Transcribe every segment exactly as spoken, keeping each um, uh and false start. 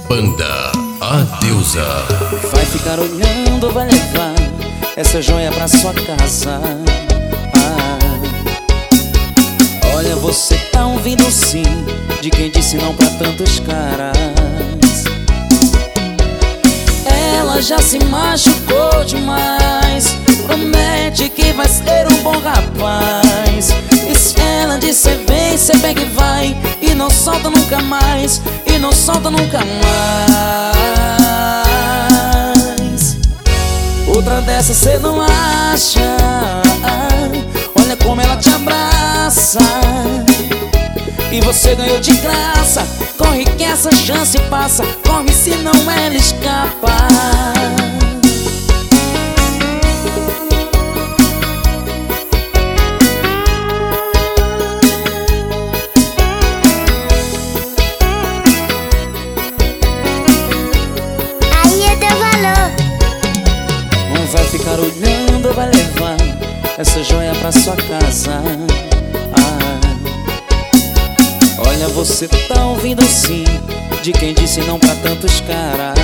Banda A Deusa. Vai ficar olhando, vai levar essa joia pra sua casa. Ah, olha, você tá ouvindo sim de quem disse não pra tantos caras. Ela já se machucou demais, promete que vai ser um bom rapaz. E se ela disser vem, cê pega e vai, e não solta nunca mais, e não solta nunca mais. Outra dessas cê não acha. Olha como ela te abraça, e você ganhou de graça. Corre que essa chance passa, corre senão ela escapa. Aí é teu valor. Não vai ficar olhando, vai levar essa joia pra sua casa. Ah, olha, você tá ouvindo sim de quem disse não pra tantos caras.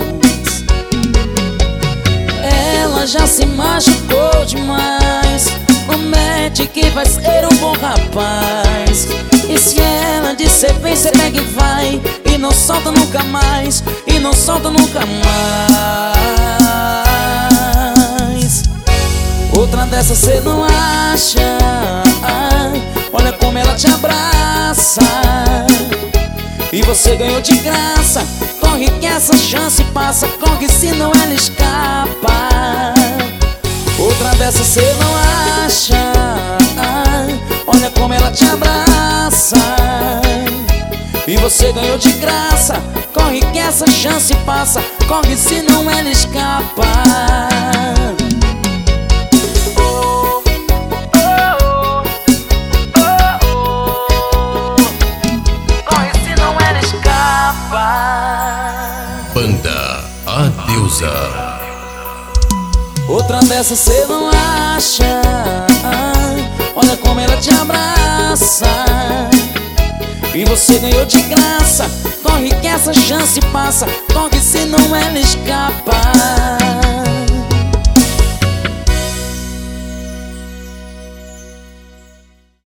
Ela já se machucou demais, promete que vai ser um bom rapaz. E se ela disser vem, cê pega e vai, e não solta nunca mais, e não solta nunca mais. Outra dessa cê não acha. Olha como ela te abraça, e você ganhou de graça. Corre que essa chance passa, corre senão ela escapa. Outra dessa cê não acha. Olha como ela te abraça, e você ganhou de graça. Corre que essa chance passa, corre senão ela escapa. Banda A Deusa. Outra dessa cê não acha. Olha como ela te abraça, e você ganhou de graça. Corre que essa chance passa, corre senão ela escapa.